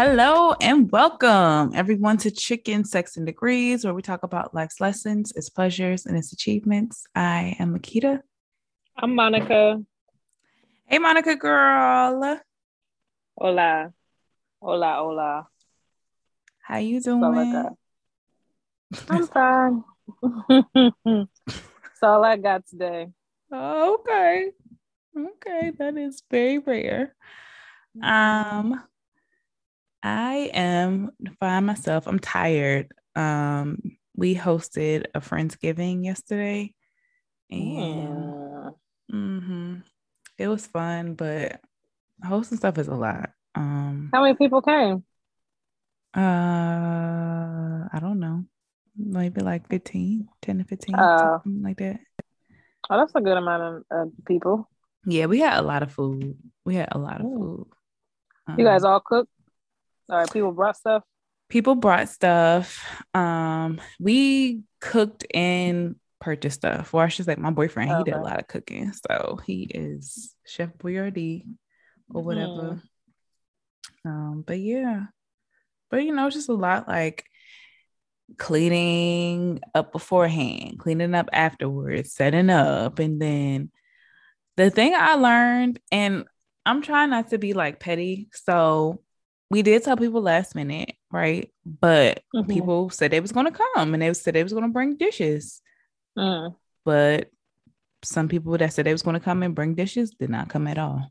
Hello and welcome everyone to Chicken Sex and Degrees, where we talk about life's lessons, its pleasures, and its achievements. I am Makita. I'm Monica. Hey, Monica girl. Hola. Hola, hola. How you That's all I doing? got. I'm fine. That's all I got today. Oh, okay. Okay, that is very rare. Mm. Um, I am fine myself. I'm tired. We hosted a Friendsgiving yesterday, and Mm. it was fun, but hosting stuff is a lot. How many people came? I don't know. Maybe like 15, 10 to 15, Uh, something like that. oh, that's a good amount of people. Yeah, we had a lot of food. We had a lot of Mm. food. You guys Um, all cook? All right, people brought stuff. People brought stuff. We cooked and purchased stuff. Well, I should say my boyfriend, he did a Okay. lot of cooking. So he is Chef Boyardee or Mm. whatever. But yeah. But it's just a lot like cleaning up beforehand, cleaning up afterwards, setting up. And then the thing I learned, and I'm trying not to be like petty. So we did tell people last minute, right? But Mm-hmm. people said they was going to come and they said they was going to bring dishes. Mm. But some people that said they was going to come and bring dishes did not come at all.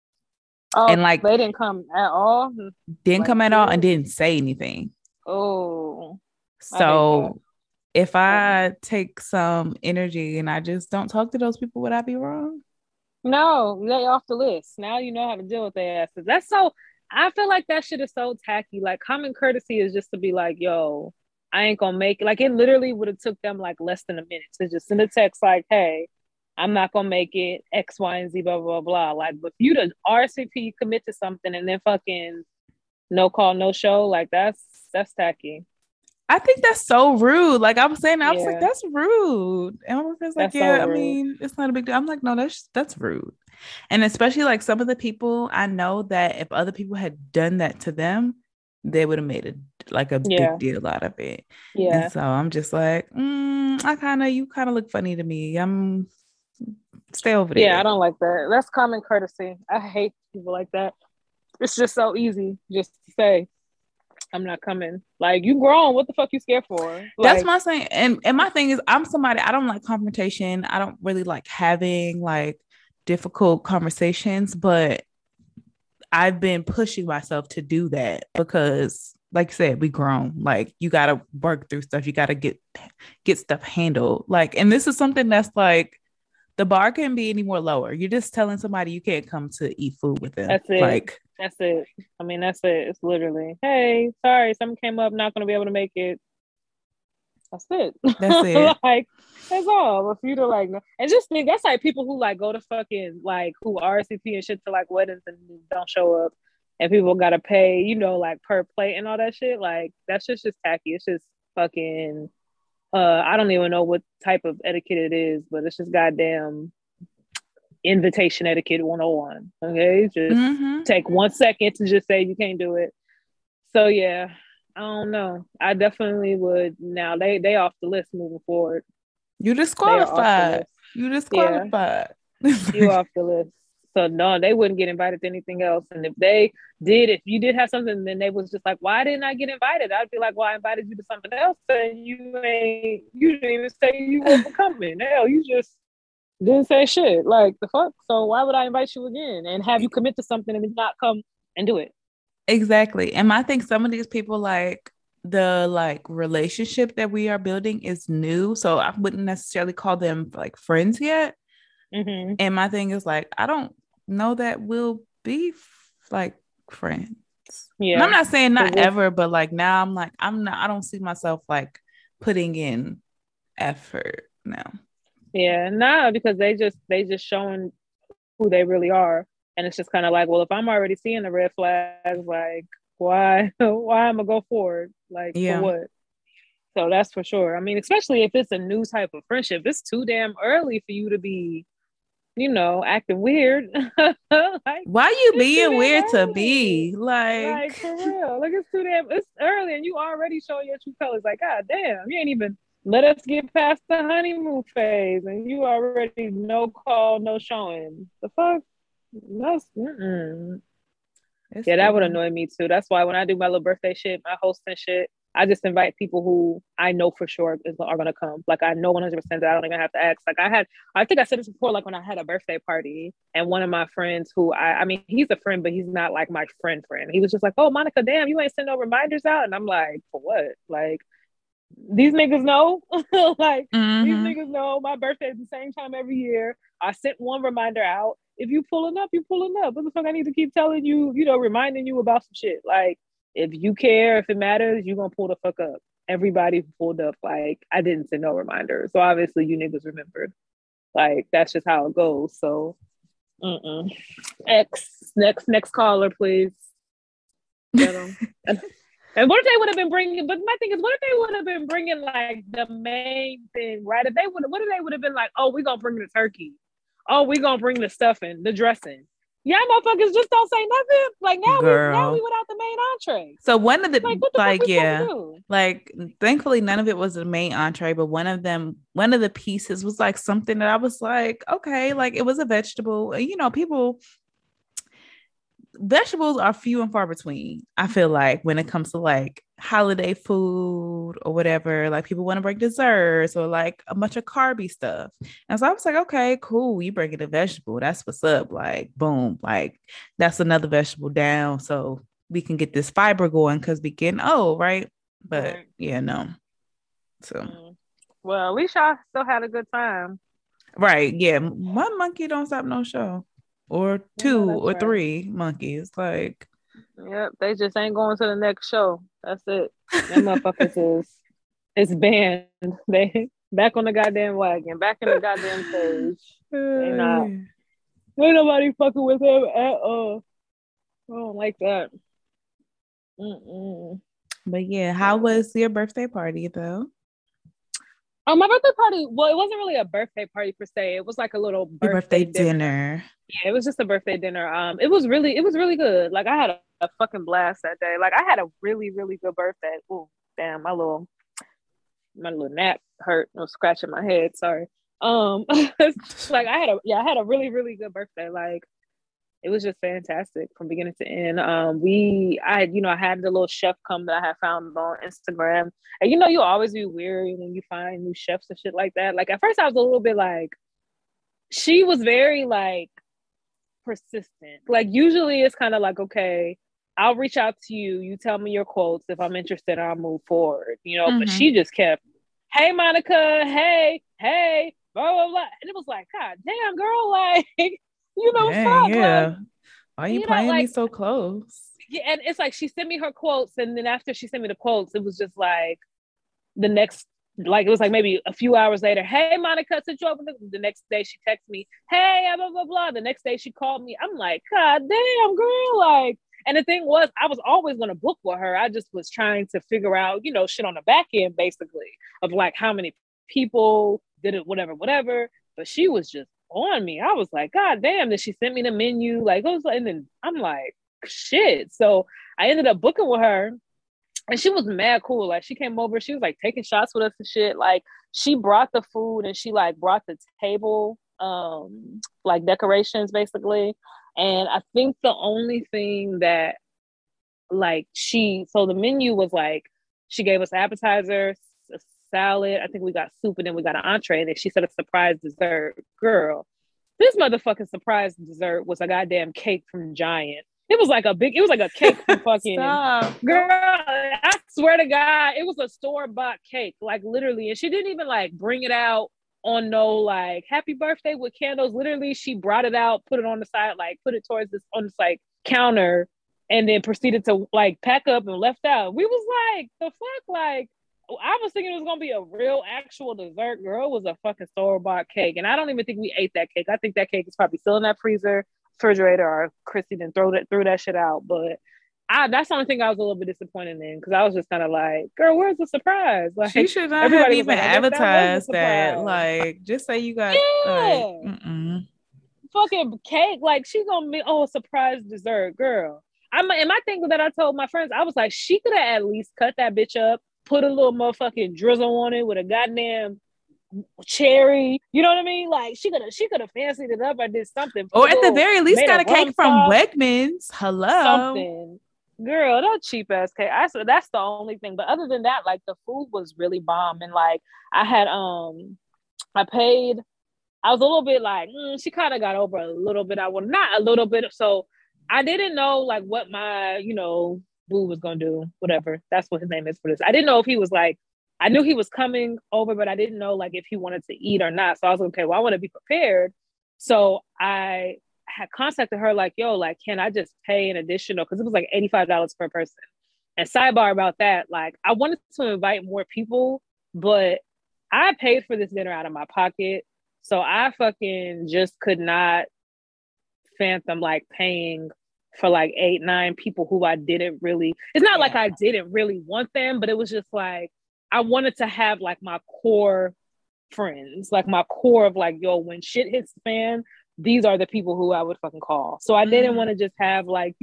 Oh, And like they didn't come at all? didn't Like, come at all and serious? didn't say anything. Oh, I hate that. So if That I take some energy and I just don't talk to those people, would I be wrong? No, they off the list. Now you know how to deal with their asses. That's so. I feel like that shit is so tacky. Like common courtesy is just to be like, "Yo, I ain't gonna make it." Like it literally would have took them like less than a minute to just send a text like, "Hey, I'm not gonna make it. X, Y, and Z, blah blah blah." Like, but you to RCP commit to something and then fucking no call, no show. Like that's tacky. I think that's so rude. Like I was saying, I was like, Yeah, that's rude. And my friend's like, that's so yeah, I rude. mean, it's not a big deal. I'm like, no, that's rude. And especially like some of the people I know that if other people had done that to them, they would have made it like a big Yeah, deal out of it. And yeah, so I'm just like, you kind of look funny to me. I'm stay over yeah. I there. don't like that. That's common courtesy. I hate people like that. It's just so easy just to say, I'm not coming. Like, you grown. What the fuck you scared for? That's Like, my thing. And my thing is I'm somebody, I don't like confrontation. I don't really like having like difficult conversations, but I've been pushing myself to do that because like you said, we grown. Like you gotta work through stuff. You gotta get stuff handled. Like, and this is something that's like the bar can't be any more lower. You're just telling somebody you can't come to eat food with them. that's it. Like, That's it. I mean, that's it. It's literally, hey, sorry, something came up, not going to be able to make it. That's it. that's it. Like, that's all. But for you to like, and just think that's like people who like go to fucking like who RSVP and shit to like weddings and don't show up, and people got to pay, like per plate and all that shit. Like, that's just tacky. It's just fucking. I don't even know what type of etiquette it is, but it's just goddamn invitation etiquette 101. Okay. Just Mm-hmm. take 1 second to just say you can't do it. So yeah, I don't know. I definitely would now. They off the list moving forward. You They are off the disqualified. list. You Yeah, disqualified. you off the list. So no, they wouldn't get invited to anything else. And if they did, if you did have something, then they was just like, why didn't I get invited? I'd be like, well, I invited you to something else, and you didn't even say you wasn't coming. Hell, you just didn't say shit. Like the fuck. So why would I invite you again and have you commit to something and not come and do it? Exactly. And I think some of these people like the like relationship that we are building is new. So I wouldn't necessarily call them like friends yet. Mm-hmm. And my thing is like, I don't know that we'll be like friends. And I'm Yeah, not saying not because it's ever, but like now I'm like, I don't see myself like putting in effort now. yeah, nah, because they just showing who they really are, and it's just kind of like, well, if I'm already seeing the red flags, like why am I go forward? Like for Yeah. what? So that's for sure. I mean, especially if it's a new type of friendship, it's too damn early for you to be acting weird. Like, why you it's too being damn weird to early. be Like, like? for real. Like, it's early and you already showing your true colors. Like, god damn, you ain't even let us get past the honeymoon phase and you already no call, no showing. The fuck? That's, It's yeah, that would cool. annoy me too. That's why when I do my little birthday shit, my hosting shit, I just invite people who I know for sure are gonna come. Like I know 100% that I don't even have to ask. Like I think I said this before. Like when I had a birthday party, and one of my friends, who I mean, he's a friend, but he's not like my friend. He was just like, "Oh, Monica, damn, you ain't send no reminders out," and I'm like, "For what?" Like these niggas know, like these Mm-hmm. niggas know my birthday is the same time every year. I sent one reminder out. If you pulling up, you pulling up. What the fuck I need to keep telling you, reminding you about some shit. Like if you care, if it matters, you gonna pull the fuck up. Everybody pulled up. Like I didn't send no reminder. So obviously you niggas remembered. Like that's just how it goes. So next caller, please. Get them. And what if they would have been bringing? But my thing is, what if they would have been bringing like the main thing, right? What if they would have been like, oh, we gonna bring the turkey, oh, we gonna bring the stuffing, the dressing. Yeah, motherfuckers just don't say nothing. Like now we Girl. without the main entree. So one of Like the what the fuck like we supposed to yeah, do? like thankfully none of it was the main entree, but one of the pieces was like something that I was like, okay, like it was a vegetable. People vegetables are few and far between. I feel like when it comes to like holiday food or whatever, like people want to bring desserts or like a bunch of carby stuff. And so I was like, okay, cool. You bring it a vegetable. That's what's up. Like, boom, like that's another vegetable down. So we can get this fiber going because we getting old, right? But Right. yeah, no. So Well, at least y'all still had a good time. right, yeah. One monkey don't stop no show. Or I know two that's or right. three monkeys. Like Yep, they just ain't going to the next show. That's it. Them motherfuckers is banned. They back on the goddamn wagon, back in the goddamn cage. They not. yeah. Ain't nobody fucking with him at all. I don't like that. Mm-mm. But yeah, how No. was your birthday party though? Oh, my birthday party. Well, it wasn't really a birthday party per se. It was like a little Your birthday birthday dinner. dinner. Yeah, it was just a birthday dinner. It was really good. Like I had a fucking blast that day. Like I had a really, really good birthday. Oh, damn, my little nap hurt. I was scratching my head. Sorry. Like I had a really, really good birthday. Like it was just fantastic from beginning to end. I had the little chef come that I had found on Instagram, and you always be weary when you find new chefs and shit like that. Like at first, I was a little bit like, she was very like persistent. Like usually, it's kind of like, okay, I'll reach out to you. You tell me your quotes. If I'm interested, I'll move forward. But Mm-hmm. she just kept, hey Monica, hey, blah blah blah, and it was like, God damn, girl, like Dang, fuck, like yeah. Why are you playing me like so close? yeah, and it's like she sent me her quotes, and then after she sent me the quotes, it was just like the next, like it was like maybe a few hours later, hey Monica, since you opened the next day she texted me, hey, blah blah blah. The next day she called me. I'm like, God damn, girl, like. And the thing was, I was always gonna book with her. I just was trying to figure out, shit on the back end, basically, of like how many people did it, whatever. But she was just on me. I was like, God damn. Then she sent me the menu, like, it was, and then I'm like, shit. So I ended up booking with her, and she was mad cool. Like she came over, she was like taking shots with us and shit. Like she brought the food and she like brought the table, like decorations basically. And I think the only thing that like so the menu was like, she gave us appetizers, a salad. I think we got soup, and then we got an entree. And then she said a surprise dessert. Girl, this motherfucking surprise dessert was a goddamn cake from Giant. It was like a cake from fucking, Stop. girl. I swear to God, it was a store-bought cake, like literally. And she didn't even like bring it out on no like happy birthday with candles. Literally, she brought it out, put it on the side, like put it towards this on this like counter, and then proceeded to like pack up and left out. We was like, the fuck, like I was thinking it was gonna be a real actual dessert. Girl, it was a fucking store bought cake, and I don't even think we ate that cake. I think that cake is probably still in that refrigerator, or Chrissy didn't threw that shit out. But that's the only thing I was a little bit disappointed in, because I was just kind of like, girl, where's the surprise? She Like should not have everybody was even like, I guess that was the advertised that. surprise. Like, just say you got like, Yeah. mm-mm. fucking cake. Like, she gonna be, oh, surprise dessert, girl. And my thing that I told my friends, I was like, she could have at least cut that bitch up, put a little motherfucking drizzle on it with a goddamn cherry. You know what I mean? Like, she could have fancied it up or did something. Or at the very least, got a cake from sauce, Wegmans. Hello. something. Girl, that cheap ass cake. I said that's the only thing. But other than that, like, the food was really bomb. And like, I had I paid. I was a little bit like, she kind of got over a little bit. Not a little bit. So I didn't know like what my, boo was gonna do. Whatever. That's what his name is for this. I didn't know if he was like, I knew he was coming over, but I didn't know like if he wanted to eat or not. So I was like, okay, well, I want to be prepared. So I had contacted her like, yo, like, can I just pay an additional? Because it was like $85 per person. And sidebar about that, like, I wanted to invite more people, but I paid for this dinner out of my pocket. So I fucking just could not fathom like paying for like 8-9 people who I didn't really, it's not like I didn't really want them, but it was just like, I wanted to have like my core friends, like my core of like, yo, when shit hits the fan, these are the people who I would fucking call. So I didn't want to just have like,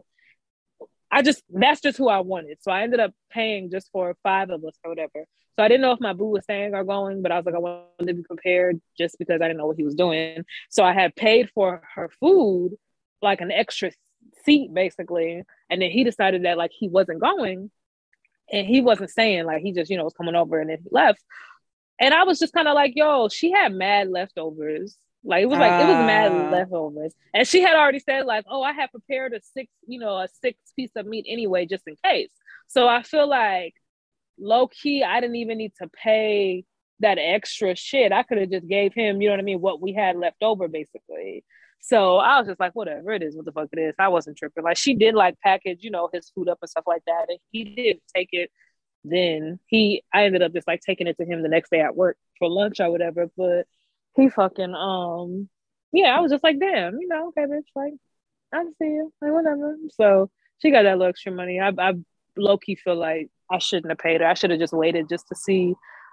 that's just who I wanted. So I ended up paying just for 5 of us or whatever. So I didn't know if my boo was staying or going, but I was like, I wanted to be prepared just because I didn't know what he was doing. So I had paid for her food, like an extra seat basically. And then he decided that like he wasn't going and he wasn't staying, like he just, was coming over and then he left. And I was just kind of like, yo, she had mad leftovers. Like it was mad leftovers. And she had already said like, oh, I had prepared a 6 piece of meat anyway, just in case. So I feel like low key, I didn't even need to pay that extra shit. I could have just gave him, you know what I mean, what we had left over basically. So I was just like, whatever it is, what the fuck it is. I wasn't tripping. Like she did like package, his food up and stuff like that. And he did take it. Then I ended up just like taking it to him the next day at work for lunch or whatever. But he fucking, I was just like, damn, okay, bitch, like, I see you, like, whatever. So she got that little extra money. I low key feel like I shouldn't have paid her. I should have just waited just to see,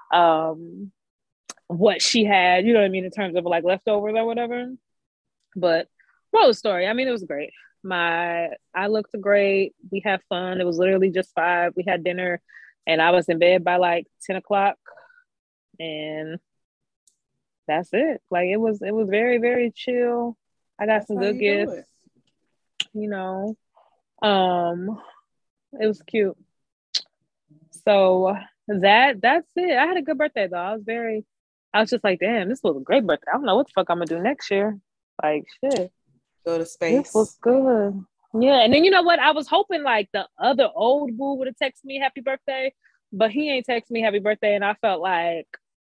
what she had, you know what I mean, in terms of like leftovers or whatever. But moral story, I mean, it was great. I looked great. We had fun. It was literally just 5. We had dinner, and I was in bed by like 10 o'clock, and that's it. Like it was very, very chill. I got some good gifts. It was cute. So that's it. I had a good birthday though. I was just like, damn, this was a great birthday. I don't know what the fuck I'm gonna do next year. Like shit. Go to space. This was good. Yeah, and then you know what? I was hoping like the other old boo would have texted me happy birthday, but he ain't texted me happy birthday, and I felt like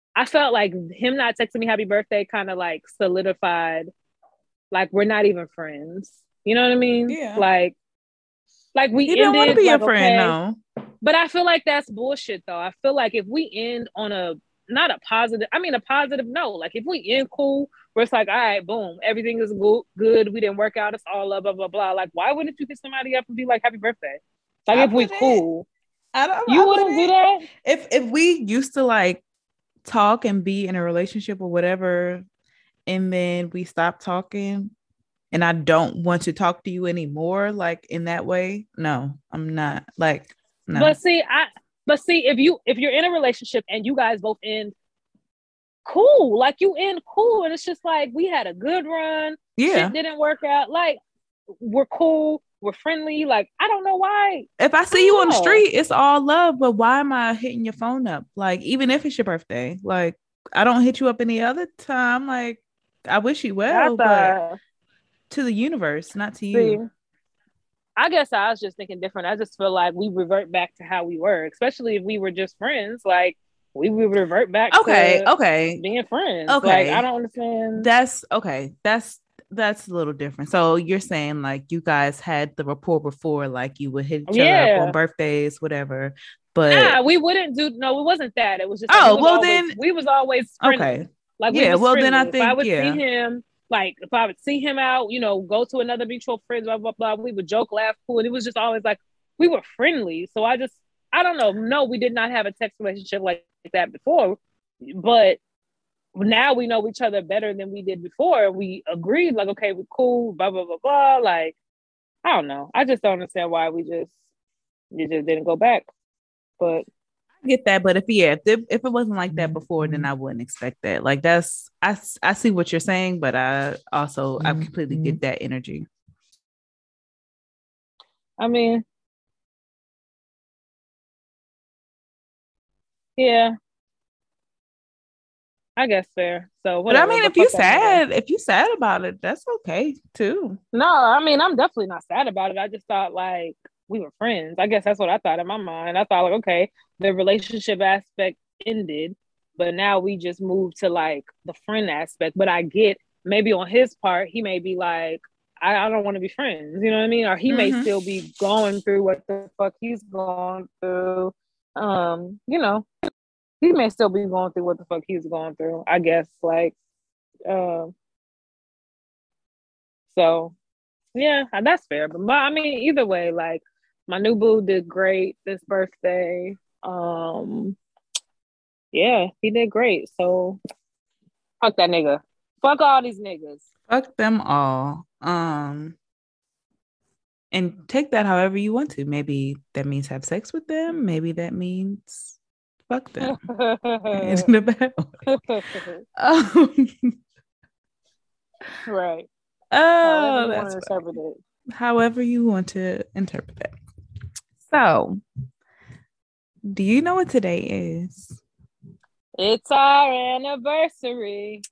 him not texting me happy birthday kind of like solidified, like we're not even friends. You know what I mean? Yeah. Like we you don't want to be like, a friend, no. But I feel like that's bullshit, though. I feel like if we end on a positive note, like if we end cool, where it's like, all right, boom, everything is good. We didn't work out. It's all blah, blah, blah. Like, why wouldn't you hit somebody up and be like, happy birthday? Like, if we cool. You wouldn't do that? If we used to like talk and be in a relationship or whatever, and then we stop talking and I don't want to talk to you anymore, like in that way, no, I'm not. Like, no. But see, if you're in a relationship and you guys both end cool, like you end cool, and it's just like we had a good run, shit didn't work out, like we're cool, we're friendly, like I don't know why. If I see you on the street, it's all love, but why am I hitting your phone up? Like, even if it's your birthday, like I don't hit you up any other time. Like, I wish you well, but to the universe, not to you. I guess I was just thinking different. I just feel like we revert back to how we were, especially if we were just friends. Like we would revert back to being friends. Okay. Like I don't understand. That's okay. That's a little different. So you're saying like you guys had the rapport before, like you would hit each other up on birthdays, whatever. But we wouldn't do. No, it wasn't that. It was just. Then we was always friendly. Okay. Like then I think if I would see him. Like if I would see him out, go to another mutual friends, blah, blah, blah, we would joke, laugh, cool. And it was just always like, we were friendly. So I don't know. No, we did not have a text relationship like that before, but now we know each other better than we did before. And we agreed, like, okay, we're cool, blah, blah, blah, blah. Like, I don't know. I just don't understand why we just didn't go back. But I get that, but if it wasn't like that before, then I wouldn't expect that. Like that's I see what you're saying, but I completely get that energy. I mean, yeah, I guess fair. So whatever. But I mean, if you're sad about it, that's okay too. No, I mean, I'm definitely not sad about it. I just thought like we were friends. I guess that's what I thought in my mind. I thought like, okay, the relationship aspect ended, but now we just moved to like the friend aspect. But I get maybe on his part, he may be like, I don't want to be friends. You know what I mean? Or he may still be going through what the fuck he's going through. You know, he may still be going through what the fuck he's going through, I guess. Like, so yeah, that's fair. But I mean, either way, like my new boo did great this birthday. Yeah, he did great. So fuck that nigga. Fuck all these niggas. Fuck them all. And take that however you want to. Maybe that means have sex with them. Maybe that means fuck them. In a bad way. Right. Oh, that's however you want to interpret it. So, do you know what today is? It's our anniversary.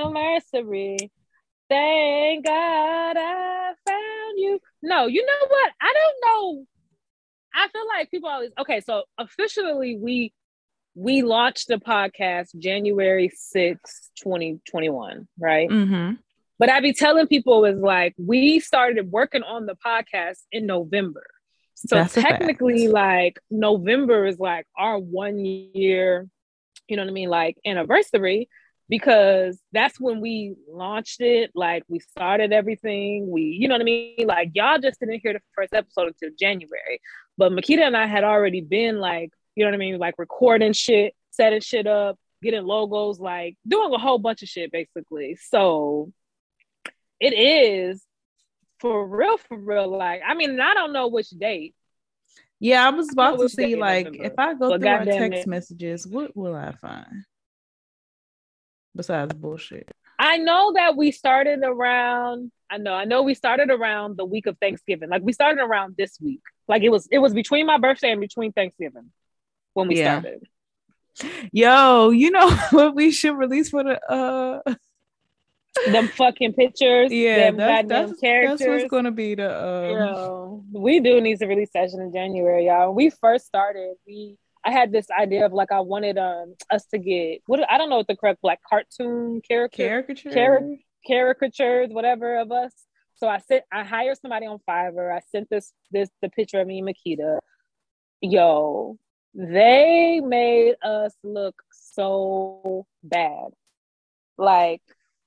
Thank God I found you. No, you know what? I don't know. I feel like people always okay. So officially, we launched the podcast January 6th, 2021, right? Mm-hmm. But I be telling people is like we started working on the podcast in November. So that's technically like November is like our 1 year, you know what I mean, like anniversary, because that's when we launched it. Like we started everything. You know what I mean? Like y'all just didn't hear the first episode until January. But Makita and I had already been like, you know what I mean? Like recording shit, setting shit up, getting logos, like doing a whole bunch of shit basically. So it is for real. Like, I mean, I don't know which date. Yeah, I was about to see, like, if I go through our text messages, what will I find? Besides bullshit. I know that we started around, I know we started around the week of Thanksgiving. Like, we started around this week. Like, it was between my birthday and between Thanksgiving when we started. Yo, you know what we should release for the them fucking pictures. Yeah, that's what's gonna be the we do need to release session in January, y'all. When we first started, I had this idea of like I wanted us to get I don't know what the correct like cartoon caricatures, whatever of us. So I hired somebody on Fiverr. I sent the picture of me and Makita. Yo, they made us look so bad. Like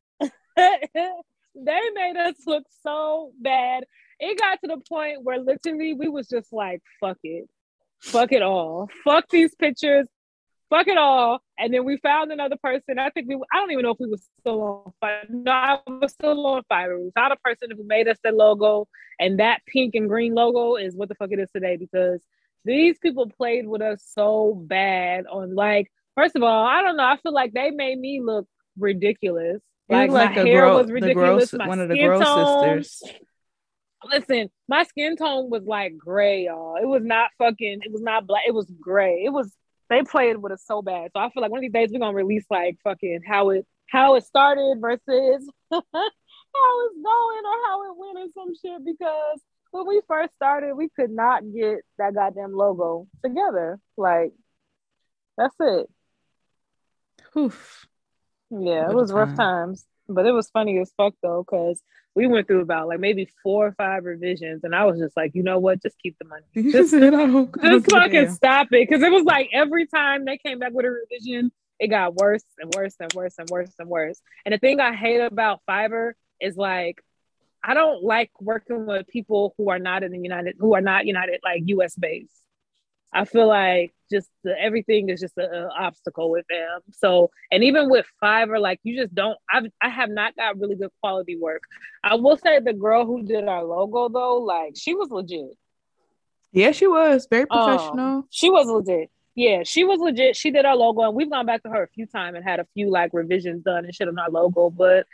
they made us look so bad. It got to the point where literally we was just like, fuck it all. Fuck these pictures. Fuck it all. And then we found another person. I don't even know if we were still on Fiverr. No, I was still on Fiverr. We found a person who made us the logo. And that pink and green logo is what the fuck it is today, because these people played with us so bad on like, first of all, I don't know. I feel like they made me look ridiculous. Like my hair was ridiculous. One of the gross sisters. Listen, my skin tone was like gray, y'all. It was not black. It was gray. They played with us so bad. So I feel like one of these days we're gonna release like fucking how it started versus how it's going or how it went or some shit. Because when we first started, we could not get that goddamn logo together. Like, that's it. Oof. Yeah, it was rough times, but it was funny as fuck though, because we went through about like maybe 4 or 5 revisions, and I was just like, you know what, just keep the money, just fucking stop it, because it was like every time they came back with a revision, it got worse and worse and worse and worse and worse. And the thing I hate about Fiverr is like, I don't like working with people who are not United, like US based. I feel like just everything is just an obstacle with them. So, and even with Fiverr, like you just don't. I have not got really good quality work. I will say the girl who did our logo though, like she was legit. Yeah, she was very professional. She was legit. Yeah, she was legit. She did our logo, and we've gone back to her a few times and had a few like revisions done and shit on our logo. But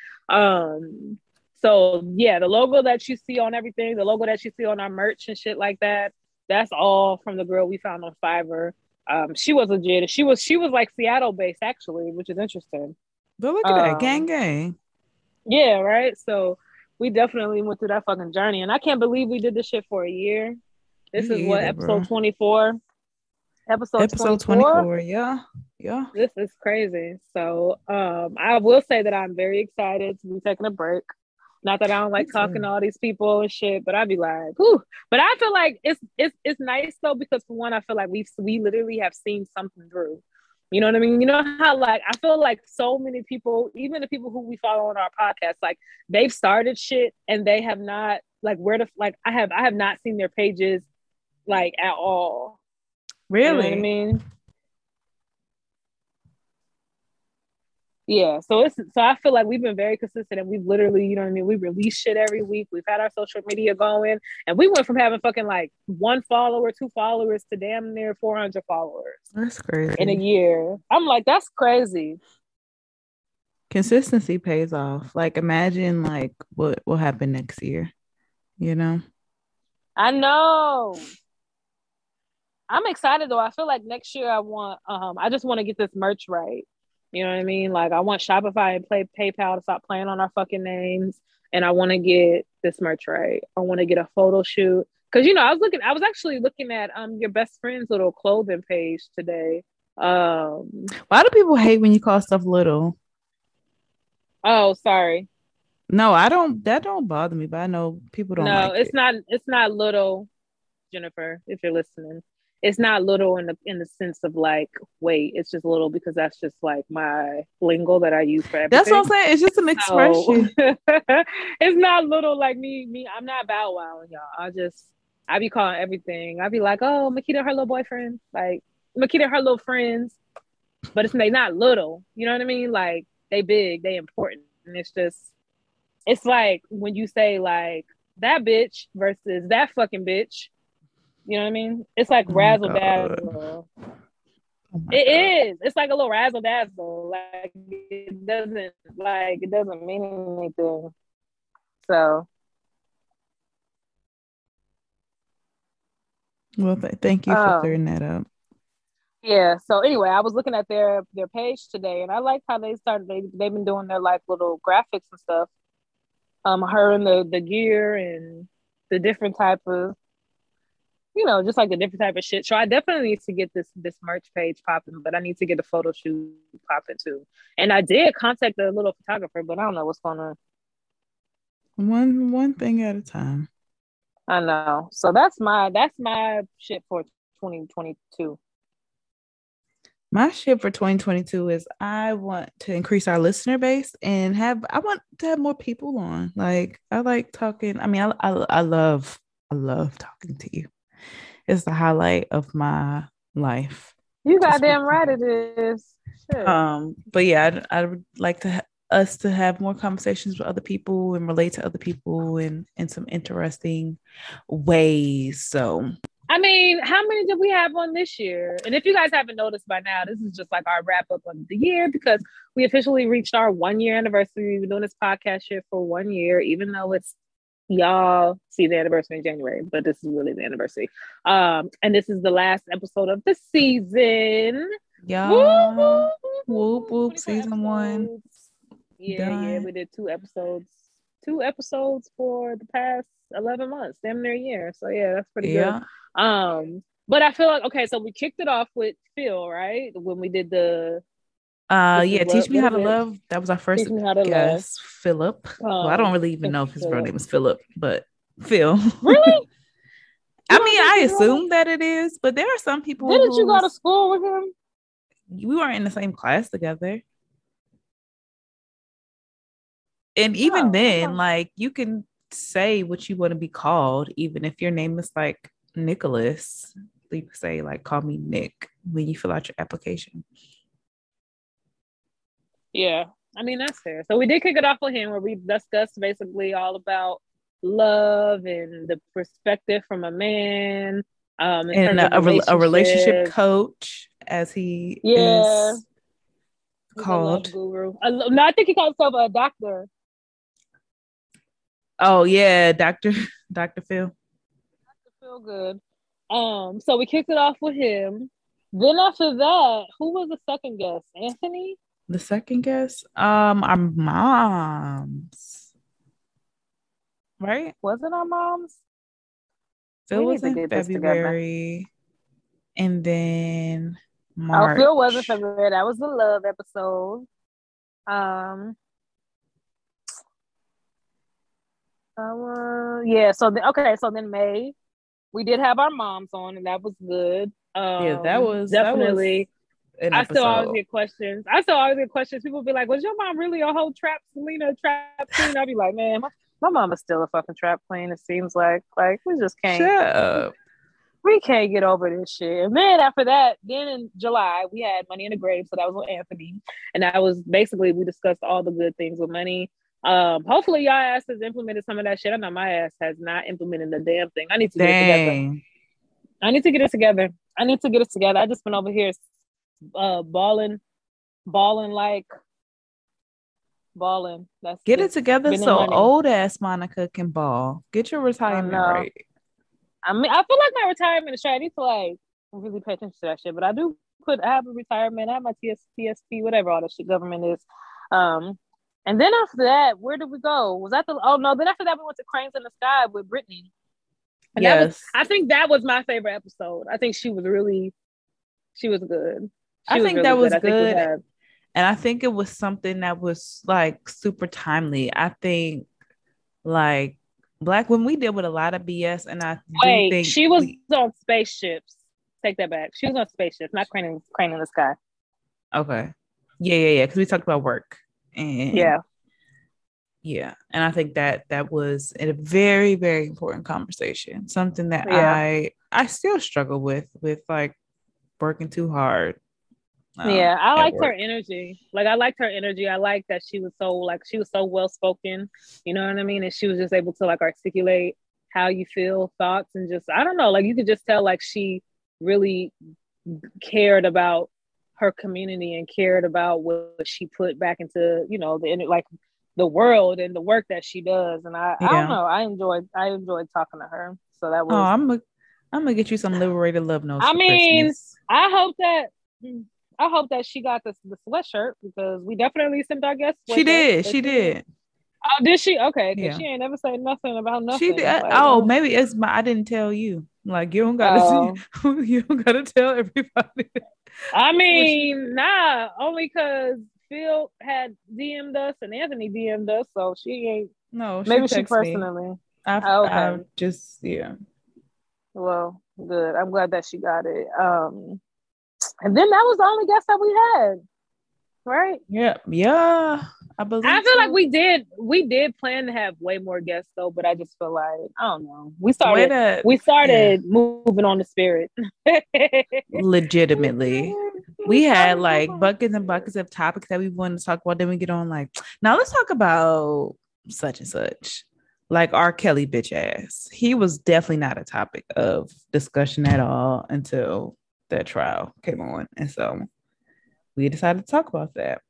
so yeah, the logo that you see on everything, the logo that you see on our merch and shit like that, that's all from the girl we found on Fiverr. She was legit. She was like Seattle based actually, which is interesting. But look at that, gang gang. Yeah, right. So we definitely went through that fucking journey, and I can't believe we did this shit for a year. This is what, episode 24? Episode 24. Yeah. Yeah. This is crazy. So I will say that I'm very excited to be taking a break. Not that I don't like talking to all these people and shit, but I'd be like, whew. But I feel like it's nice though, because for one, I feel like we literally have seen something through. You know what I mean? You know how like I feel like so many people, even the people who we follow on our podcast, like they've started shit and they have not like I have not seen their pages like at all. Really? You know what I mean? Yeah. So I feel like we've been very consistent, and we've literally, you know what I mean? We release shit every week. We've had our social media going, and we went from having fucking like 1 follower, 2 followers to damn near 400 followers. That's crazy. In a year. I'm like, that's crazy. Consistency pays off. Like imagine like what will happen next year, you know? I know. I'm excited though. I feel like next year I just want to get this merch right. You know what I mean? Like I want Shopify and PayPal to stop playing on our fucking names. And I want to get this merch right. I want to get a photo shoot. Cause I was actually looking at your best friend's little clothing page today. Why do people hate when you call stuff little? Oh, sorry. No, that don't bother me, but I know people don't like it. It's not little, Jennifer, if you're listening. It's not little in the sense of like weight. It's just little because that's just like my lingo that I use for everything. That's what I'm saying. It's just an expression. It's not little like me. I'm not Bow Wow, y'all. I be calling everything. I be like, oh, Makita, her little boyfriend, like Makita, her little friends, but they not little. You know what I mean? Like they big, they important, and it's like when you say like that bitch versus that fucking bitch. You know what I mean? It's like razzle dazzle. Is. It's like a little razzle dazzle. Like it doesn't mean anything. So. Well, thank you for clearing that up. Yeah. So anyway, I was looking at their page today, and I like how they started. They've been doing their like little graphics and stuff. Her and the gear and the different type of. Just like the different type of shit. So I definitely need to get this merch page popping, but I need to get a photo shoot popping too. And I did contact the little photographer, but I don't know what's going on. One thing at a time. I know. So that's my shit for 2022. My shit for 2022 is I want to increase our listener base and I want to have more people on. Like I like talking. I mean, I love talking to you. It's the highlight of my life. You goddamn right it is. Shit. But yeah, I would like us to have more conversations with other people and relate to other people in some interesting ways. So I mean, how many did we have on this year? And if you guys haven't noticed by now, this is just like our wrap up of the year because we officially reached our 1 year anniversary. We've been doing this podcast shit for 1 year, even though it's y'all see the anniversary in January, but this is really the anniversary. And this is the last episode of the season. Yeah. Whoop whoop. Season 1. Yeah, we did 2 episodes. 2 episodes for the past 11 months, damn near a year. So yeah, that's pretty good. But I feel like okay, so we kicked it off with Phil, right? When we did the Teach Me How to Love. That was our first guest, Philip. Well, I don't really even know if his real name is Philip, but Phil. Really? I mean, I assume that it is, but there are some people. Didn't you go to school with him? We weren't in the same class together. And even then, like you can say what you want to be called, even if your name is like Nicholas. you could say like, call me Nick when you fill out your application. Yeah. I mean, that's fair. So we did kick it off with him where we discussed basically all about love and the perspective from a man in And terms of a relationship relationships. coach, as he Yeah. is He's a love called. guru. No, I think he calls himself a doctor. Oh yeah, Dr. Phil. Feel good. So we kicked it off with him. Then after that, who was the second guest? Anthony? The second guest, our moms, right? Was it our moms? Phil was in February, and then March. Oh, Phil was in February. That was the love episode. Yeah. So then May, we did have our moms on, and that was good. Yeah, that was definitely. I still always get questions. People be like, "Was your mom really a whole trap Selena, trap queen?" I'll be like, "Man, my mom is still a fucking trap queen." It seems like we just can't. Shut up. We can't get over this shit. And then after that, then in July, we had Money in the Grave. So that was with Anthony. And that was basically, we discussed all the good things with Money. Hopefully y'all ass has implemented some of that shit. I know my ass has not implemented the damn thing. I need to get it together. I need to get it together. I just been over here balling. That's get it together so old ass Monica can ball. Get your retirement right. I mean, I feel like my retirement is trying. I need to like really pay attention to that shit. But I have a retirement. I have my TSP, whatever all that shit government is. And then after that, where did we go? Was that then after that we went to Cranes in the Sky with Brittany. And I think that was my favorite episode. I think she was good. I think that was good. And I think it was something that was like super timely. I think like Black women, we deal with a lot of BS, and I think she was on spaceships. Take that back. She was on spaceships, not Crane in the Sky. Okay. Yeah. Because we talked about work. And yeah. And I think that was a very, very important conversation. Something that I still struggle with like working too hard. I liked her energy. Like I liked her energy. I liked that she was so well spoken. You know what I mean? And she was just able to like articulate how you feel, thoughts, and just I don't know. Like you could just tell like she really cared about her community and cared about what she put back into the world and the work that she does. And I don't know. I enjoyed talking to her. So that was. Oh, I'm gonna get you some liberated love notes. I mean, Christmas. I hope that she got the sweatshirt because we definitely sent our guests. She did. Oh, did she? Okay, because she ain't never said nothing about nothing. She did. Like, maybe it's I didn't tell you. Like you don't gotta you don't gotta tell everybody. I mean, only because Phil had DM'd us and Anthony DM'd us, so she ain't. No, maybe she personally. I just Well, good. I'm glad that she got it. And then that was the only guest that we had, right? Yeah. I feel like we did plan to have way more guests though, but I just feel like I don't know. We started moving on the spirit. Legitimately. We had like buckets and buckets of topics that we wanted to talk about. Then we get on like, now let's talk about such and such. Like R. Kelly bitch ass. He was definitely not a topic of discussion at all until that trial came on. And so we decided to talk about that.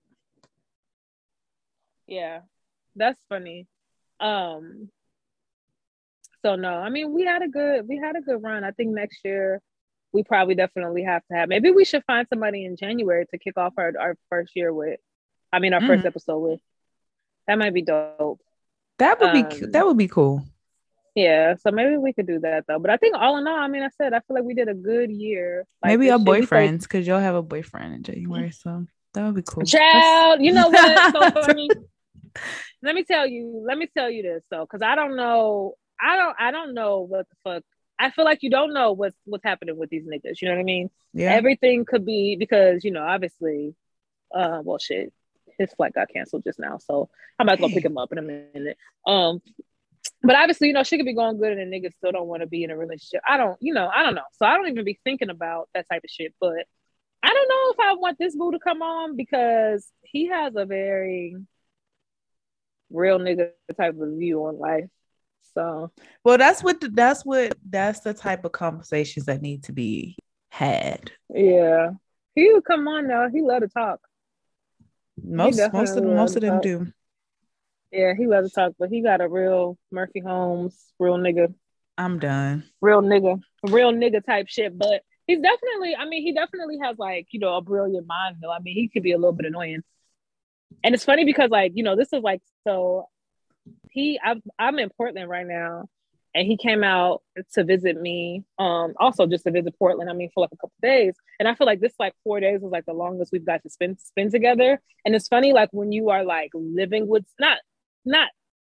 Yeah, that's funny. So no, I mean we had a good run. I think next year we probably definitely have to have. Maybe we should find somebody in January to kick off our first year with. I mean our first episode with. That might be dope. That would be cool. Yeah, so maybe we could do that though. But I think all in all, I mean, I feel like we did a good year. Like, maybe our boyfriends, because you'll have a boyfriend in January, so that would be cool. Child, you know what? So funny. Let me tell you this though, because I don't know what the fuck. I feel like you don't know what's happening with these niggas. You know what I mean? Yeah. Everything could be because obviously, well, shit, his flight got canceled just now, so I'm about to go pick him up in a minute. But obviously, she could be going good and the niggas still don't want to be in a relationship. I don't know. So I don't even be thinking about that type of shit. But I don't know if I want this boo to come on because he has a very real nigga type of view on life. So, well, that's the type of conversations that need to be had. yeah, he would come on though. He love to talk. Most of them do. Yeah, he love to talk, but he got a real Murphy Holmes, real nigga. I'm done. Real nigga type shit. But he definitely has like, a brilliant mind though. I mean, he could be a little bit annoying. And it's funny because like, this is like, so I'm in Portland right now and he came out to visit me. Also just to visit Portland, for like a couple of days. And I feel like this like 4 days was like the longest we've got to spend together. And it's funny, like when you are like living with not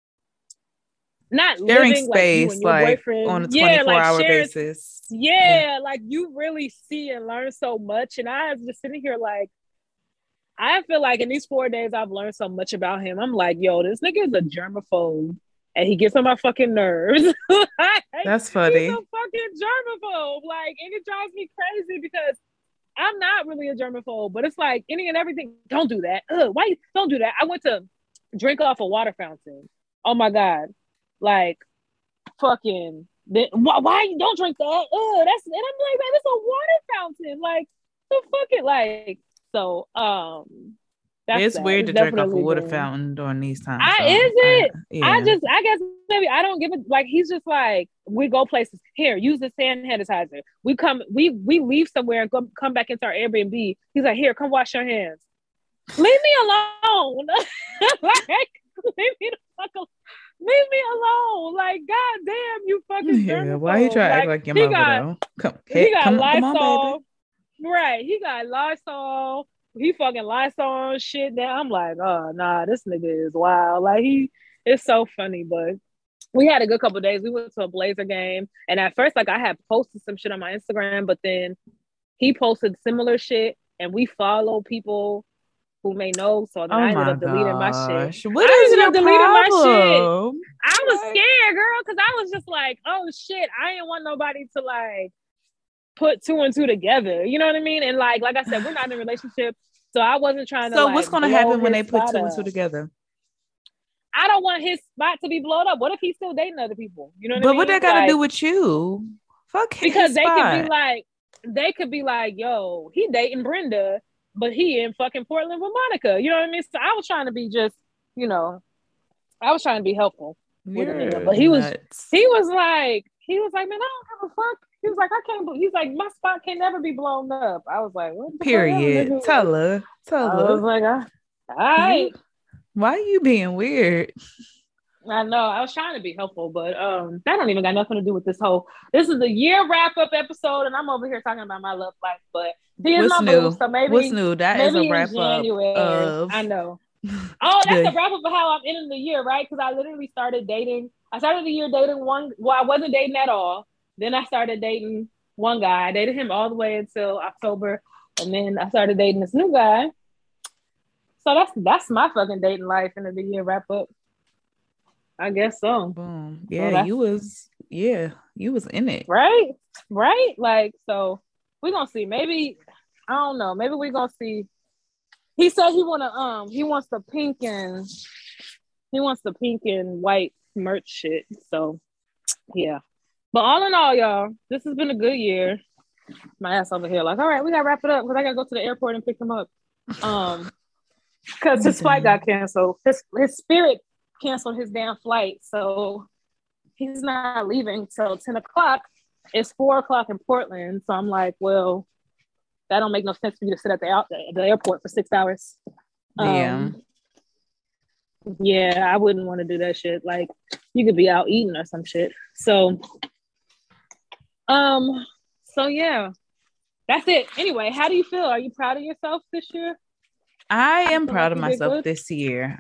sharing living space, like you and your like boyfriend on a 24-hour basis. Yeah, like you really see and learn so much. And I was just sitting here like, I feel like in these 4 days I've learned so much about him. I'm like, yo, this nigga is a germaphobe and he gets on my fucking nerves. Like, that's funny. He's a fucking germaphobe. Like, and it drives me crazy because I'm not really a germaphobe, but it's like any and everything. Don't do that. Why don't do that? I went to drink off a water fountain. Oh my God. Like fucking why you don't drink that? That's, and I'm like, man, it's a water fountain. Like the fucking like so it's weird to drink off a water fountain during these times. I guess maybe I don't give it. Like he's just like, we go places. Here, use this hand sanitizer. We leave somewhere and come back into our Airbnb. He's like, here, come wash your hands. Leave me alone. Like, leave me the fuck alone. Leave me alone. Like, god damn, you fucking germaphobe. Why you try to act like your mama though? He got Lysol. Come on, baby. Right. He got Lysol. He fucking Lysol shit now. I'm like, oh nah, this nigga is wild. Like it's so funny, but we had a good couple days. We went to a Blazer game. And at first, like I had posted some shit on my Instagram, but then he posted similar shit and we follow people who may know. So then I ended up deleting my shit. What is your problem? My shit. I was scared, girl, because I was just like, oh shit, I didn't want nobody to like put two and two together. You know what I mean? And like I said, we're not in a relationship. So I wasn't trying to. So what's gonna happen when they put two and two together? I don't want his spot to be blown up. What if he's still dating other people? You know what I mean? But what that got to do with you? Fuck his because spot. they could be like, yo, he dating Brenda, but he in fucking Portland with Monica. You know what I mean? So I was trying to be just, I was trying to be helpful with the nigga. But he was like, man, I don't give a fuck. He was like, I can't believe. He's like, my spot can never be blown up. I was like, what the period. Fuck? Tell her. I was like, all right. Why are you being weird? I know. I was trying to be helpful, but that don't even got nothing to do with this whole. This is the year wrap up episode, and I'm over here talking about my love life. But what's new? So maybe what's new? That is a wrap up of. I know. Oh, that's a wrap up of how I'm ending the year, right? Because I literally started dating. I started the year dating one. Well, I wasn't dating at all. Then I started dating one guy. I dated him all the way until October, and then I started dating this new guy. So that's my fucking dating life and the year wrap up. I guess so. Boom. Yeah, you was in it. Right? Like, so we're gonna see. Maybe, I don't know, maybe we're gonna see. He said he wants the pink and white merch shit. So yeah. But all in all, y'all, this has been a good year. My ass over here, like, all right, we gotta wrap it up because I gotta go to the airport and pick him up. Because his flight got canceled. His Spirit canceled his damn flight, so he's not leaving till 10 o'clock. It's 4 o'clock in Portland, so I'm like, well, that don't make no sense for you to sit at the airport for 6 hours. Yeah, I wouldn't want to do that shit. Like, you could be out eating or some shit. So yeah, that's it. Anyway, how do you feel? Are you proud of yourself this year? I am proud of myself this year.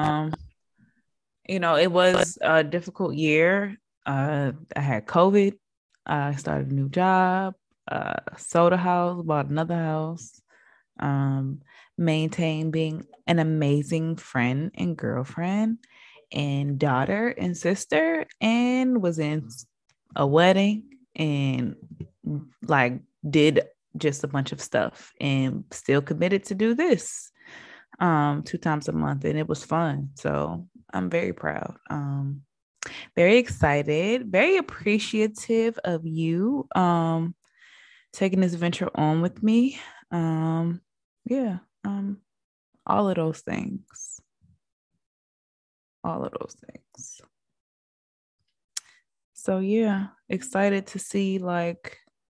It was a difficult year. I had COVID. I started a new job, sold a house, bought another house, maintained being an amazing friend and girlfriend. and daughter and sister, and was in a wedding and like did just a bunch of stuff and still committed to do this 2 times a month, and it was fun. So I'm very proud. Very excited, very appreciative of you taking this venture on with me. Yeah, all of those things. All of those things. So yeah, excited to see like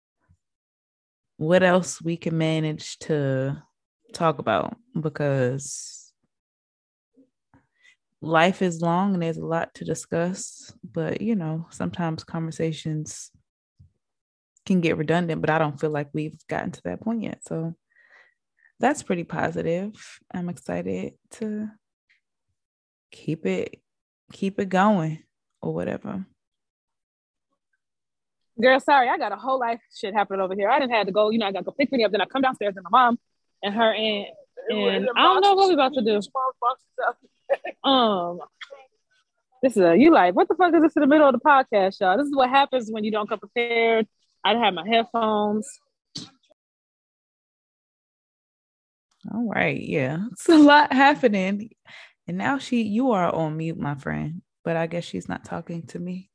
what else we can manage to talk about, because life is long and there's a lot to discuss, but you know, sometimes conversations can get redundant, but I don't feel like we've gotten to that point yet. So that's pretty positive. I'm excited to keep it going or whatever. Girl, sorry, I got a whole life shit happening over here. I didn't have to go, I got to go pick me up. Then I come downstairs and my mom and her aunt, and I don't know what we're about to do. This is you like, what the fuck is this in the middle of the podcast, y'all? This is what happens when you don't come prepared. I didn't have my headphones. All right, yeah, it's a lot happening, and now you are on mute, my friend. But I guess she's not talking to me.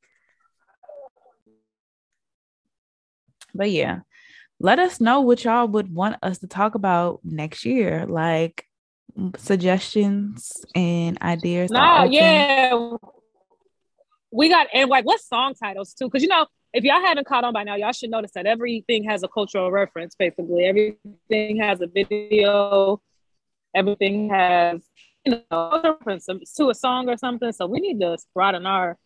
But yeah, let us know what y'all would want us to talk about next year, like suggestions and ideas. Yeah, we got, and like what song titles too, because if y'all haven't caught on by now, y'all should notice that everything has a cultural reference. Basically, everything has a video, everything has a reference to a song or something. So we need to broaden our.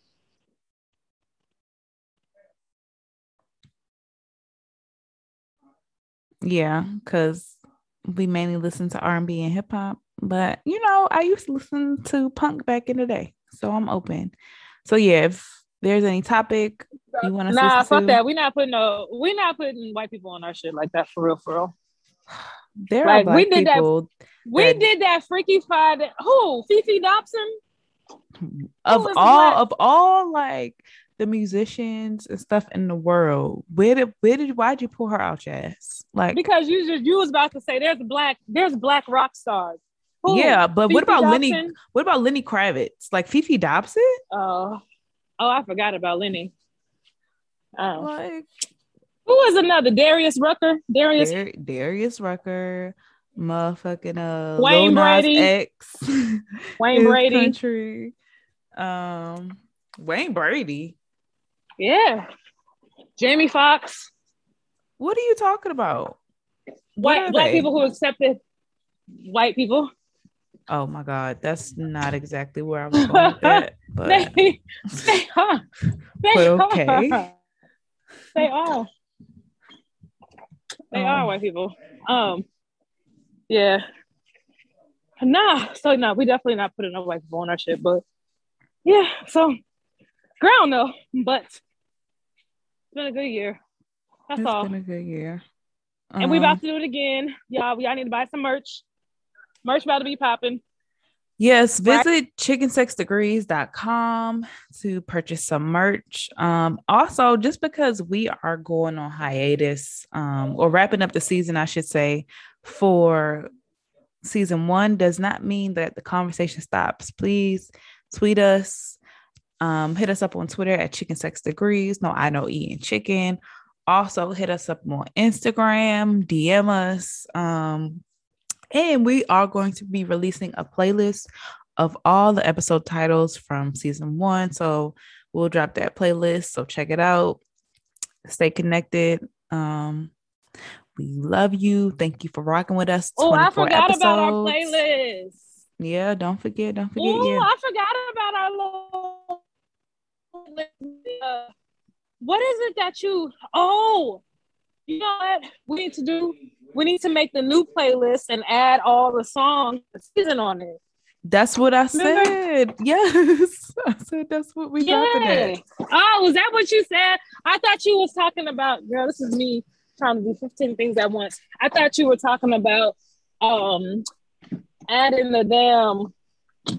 Yeah, because we mainly listen to R&B and hip hop, but I used to listen to punk back in the day, so I'm open. So yeah, if there's any topic you want to listen fuck to, that. We're not putting white people on our shit like that, for real. There are black people. We did that Freaky Friday. Who? Fifi Dobson? Of all like the musicians and stuff in the world, why'd you pull her out your ass? Like, because you was about to say there's black rock stars. Who? Yeah, but Fifi what about Dobson? What about Lenny Kravitz? Like Fifi Dobson? Oh, I forgot about Lenny. Like, who was another? Darius Rucker. Darius Rucker. Motherfucking Wayne Brady. X. Wayne Brady. Country. Wayne Brady. Yeah. Jamie Foxx. What are you talking about? Black people who accepted white people. Oh my God, that's not exactly where I was going with that. But they are. But okay. They are. They are white people. Yeah. So we definitely not putting no white people on our shit. But yeah, so ground though. But it's been a good year. That's all. It's been a good year. And we about to do it again. Y'all need to buy some merch. Merch about to be popping. Yes, visit chickensexdegrees.com to purchase some merch. Also, just because we are going on hiatus, or wrapping up the season, I should say, for season 1 does not mean that the conversation stops. Please tweet us, hit us up on Twitter at chickensexdegrees. No, I know E and chicken. Also hit us up on Instagram, DM us. And we are going to be releasing a playlist of all the episode titles from season 1. So we'll drop that playlist. So check it out. Stay connected. We love you. Thank you for rocking with us. Oh, I forgot episodes. About our playlist. Yeah, don't forget. Oh, yeah. I forgot about our little. What is it that you? Oh, you know what we need to do? We need to make the new playlist and add all the songs season on it. That's what I said. Yes. I said that's what we dropping it. Oh, was that what you said? I thought you was talking about, girl, this is me trying to do 15 things at once. I thought you were talking about adding the damn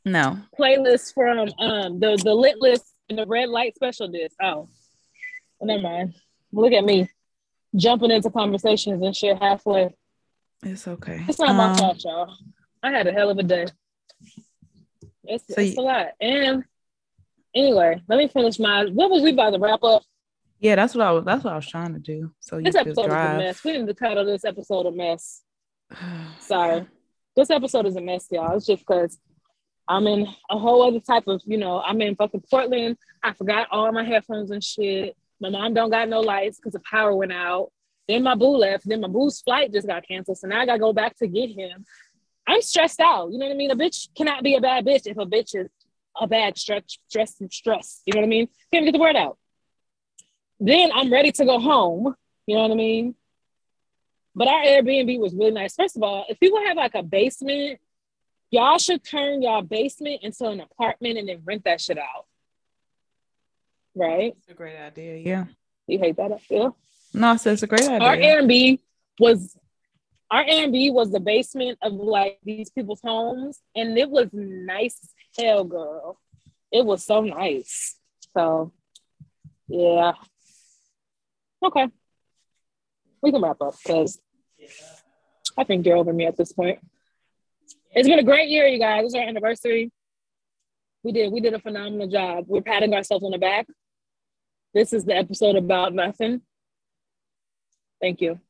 No. playlist from the lit list and the red light special disc. Oh, well, never mind. Look at me jumping into conversations and shit halfway. It's okay. It's not my fault, y'all. I had a hell of a day. It's a lot. And anyway, let me finish my. What was we about to wrap up? Yeah, that's what I was trying to do. So this episode is a mess. We didn't title this episode a mess. Sorry. This episode is a mess, y'all. It's just because I'm in a whole other type of, I'm in fucking Portland. I forgot all my headphones and shit. My mom don't got no lights because the power went out. Then my boo left. Then my boo's flight just got canceled. So now I got to go back to get him. I'm stressed out. You know what I mean? A bitch cannot be a bad bitch if a bitch is a bad stress. You know what I mean? Can't get the word out. Then I'm ready to go home. You know what I mean? But our Airbnb was really nice. First of all, if people have like a basement, y'all should turn y'all basement into an apartment and then rent that shit out. Right? It's a great idea. Yeah. You hate that idea? No, so it's a great idea. Our Airbnb was the basement of like these people's homes, and it was nice as hell, girl. It was so nice. So, yeah. Okay. We can wrap up because I think you're over me at this point. It's been a great year, you guys. It's our anniversary. We did a phenomenal job. We're patting ourselves on the back. This is the episode about nothing. Thank you.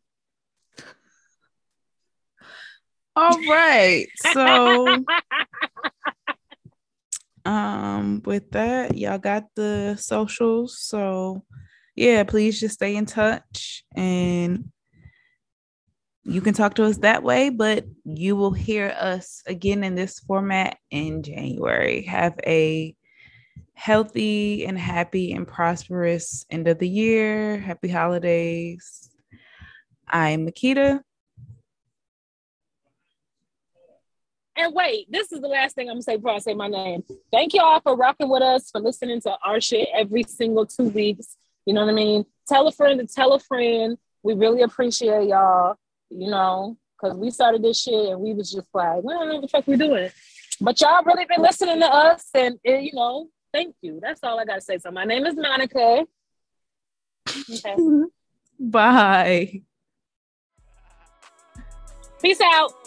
All right. So with that, y'all got the socials. So yeah, please just stay in touch and you can talk to us that way, but you will hear us again in this format in January. Have a healthy and happy and prosperous end of the year. Happy holidays. I'm Makita. And wait, this is the last thing I'm gonna say before I say my name. Thank y'all for rocking with us, for listening to our shit every single 2 weeks. You know what I mean? Tell a friend to tell a friend. We really appreciate y'all, because we started this shit and we was just like, I don't know what the fuck we doing. But y'all really been listening to us and thank you. That's all I gotta say. So my name is Monica. Okay. Bye. Peace out.